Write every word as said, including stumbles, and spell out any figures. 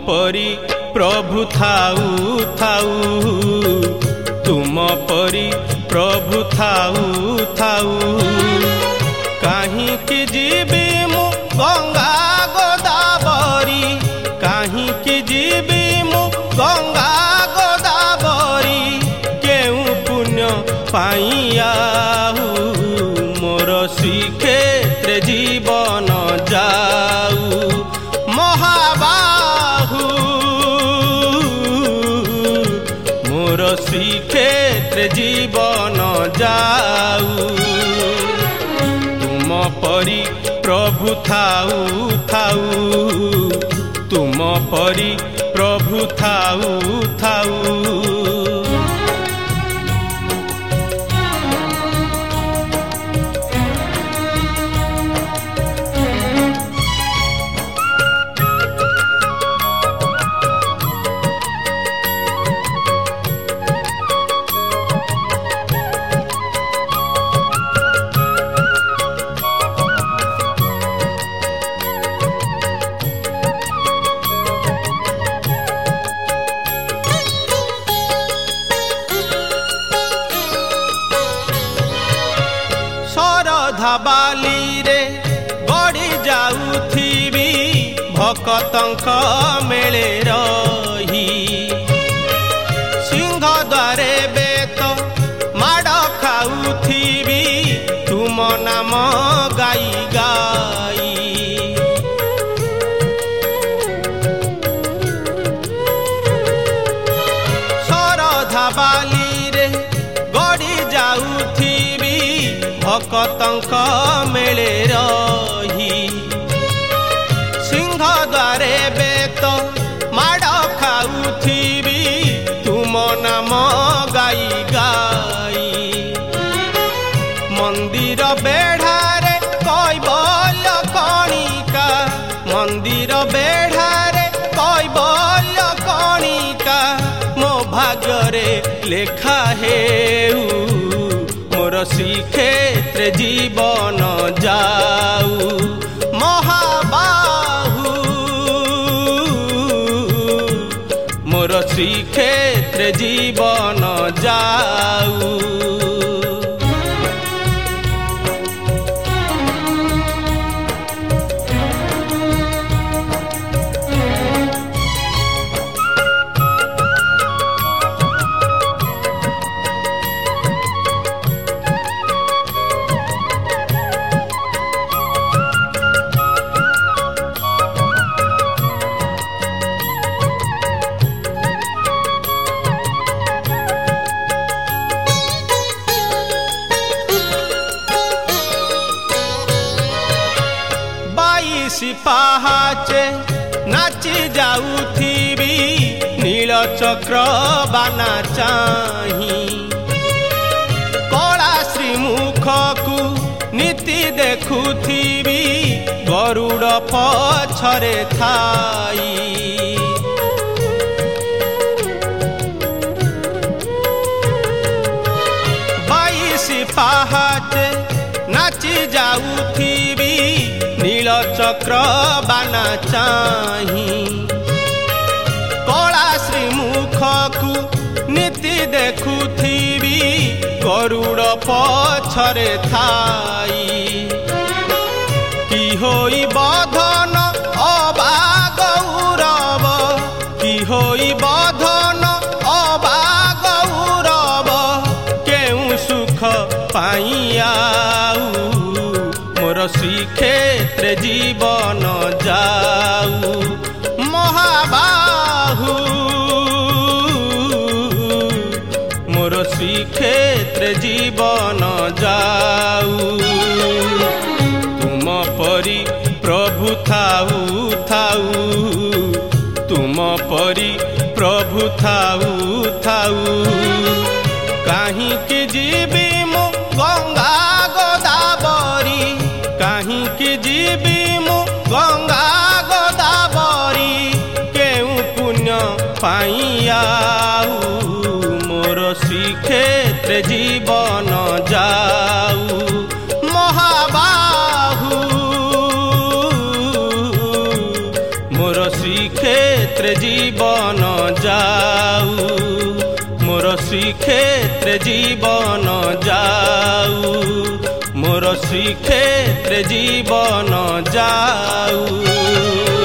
परी प्रभु थाऊ थाऊ तुम परी प्रभु थाऊ थाऊ काहीं कि जीवी मु गंगा गोदावरी काहीं कि जीवी मु गंगा गोदावरी केउ पुण्य पाइयाहू मोर श्रीक्षेत्र जीवन जाऊ महाबाहू मोर श्रीक्षेत्र जीवन जाऊ तुम परी प्रभु थाऊ थाऊ तुम परी प्रभु थाऊ थाऊ बाली रे गड़ी जाऊथिबी भक्तंक मेले रही सिंह द्वारे बेत माड़ खाऊथिबी तुम नाम गाई गाई शरधा बाली रे गड़ी जाऊथिबी भक्तंक मेले रही सिंह द्वारे बेत माड़ खाऊथिबी तुम नाम गाई गाई मंदिर बेढ़ारे कैबल्य कणिका मंदिर बेढ़ारे कैबल्य कणिका मो भाग्यरे लेखा हेउ मोर श्रीक्षेत्र जीवन जाऊ महाबाहू मोर श्रीक्षेत्र जीवन जाऊ पाहाचे नाची जाऊथिबी नील चक्र बाना चाही कला श्रीमुख को नीति देखुथिबी गरुड़ पछरे थाई बाईसी पाहाचे नाची जाऊथिबी नील चक्र बाना चाही कला श्रीमुख को नीति देखुथिबी गरुड़ पछरे थाई कि होई बधन अबा गौरव कि होई बधन अबा गौरव केउ सुख पाइयाऊ मोर श्रीक्षेत्र जीवन जाऊ महाबाहू मोर श्रीक्षेत्र जीवन जाऊ तुम परी प्रभु थाऊ थाऊ तुम परी प्रभु थाऊ थाऊ काहीं कि जीवी मु गंगा गोदावरी काहीं कि जीवी मु गंगा गोदावरी केउ पुण्य पाइयाऊ मोर श्रीक्षेत्र जीवन जाऊ महाबाहू मोर श्रीक्षेत्र श्रीक्षेत्र जीवन जाऊ मोर श्रीक्षेत्र जीवन जाऊ मोर श्रीक्षेत्र जीवन जाऊ।